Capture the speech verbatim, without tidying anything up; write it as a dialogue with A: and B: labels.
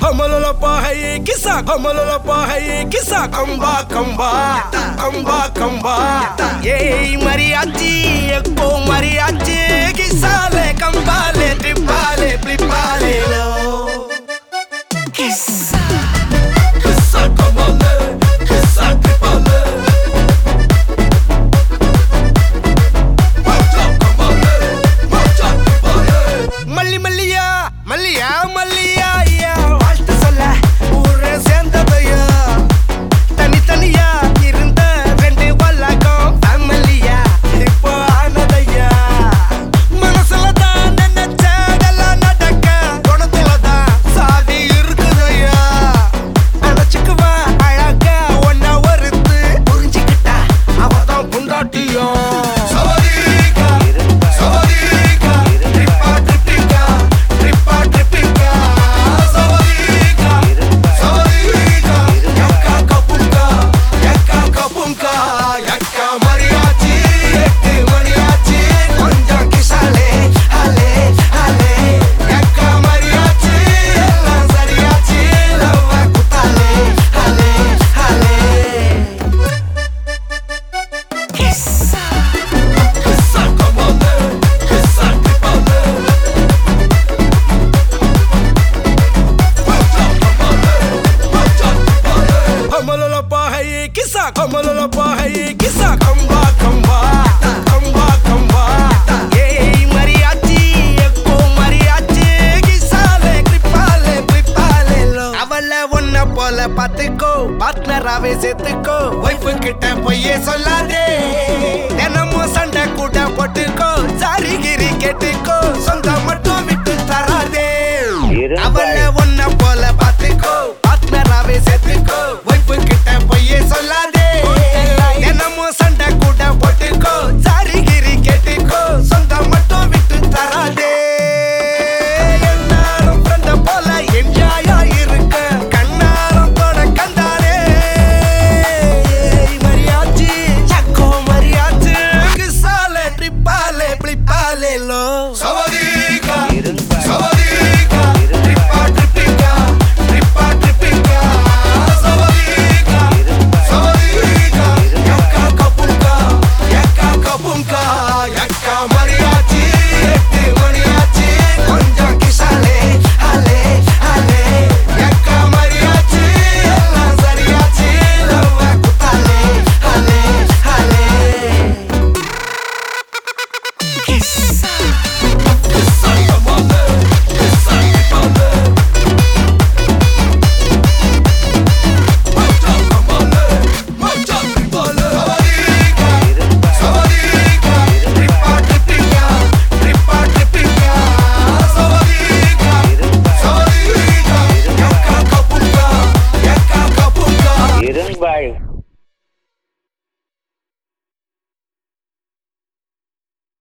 A: हमलोला पाहे किसा हमलोला पाहे किसा कंबा कंबा कंबा कंबा ये मरियाची एको मरियाची किसाले कंबाले ट्रिपाले प्लिपाले लो किसा किसा कंबाले किसा ट्रिपाले माचा कंबाले माचा ट्रिपाले मल्ली मल्लिया मल्लिया मल्लिया हमलोला पाहे किसा कंबा कंबा कंबा कंबा ये मरियाची एको मरियाची किसाले क्रिपाले क्रिपाले लो அவளை ஒன்ன போல பாத்துக்கோ பார்ட்னராவே சேர்த்துக்கோ வைஃப் கிட்ட போய் சொல்லாதே தினமும் சண்டை கூட போட்டுக்கோ சாரி கிரி கேட்டுக்கோ சொந்த மட்டும் விட்டு தராதே அவளை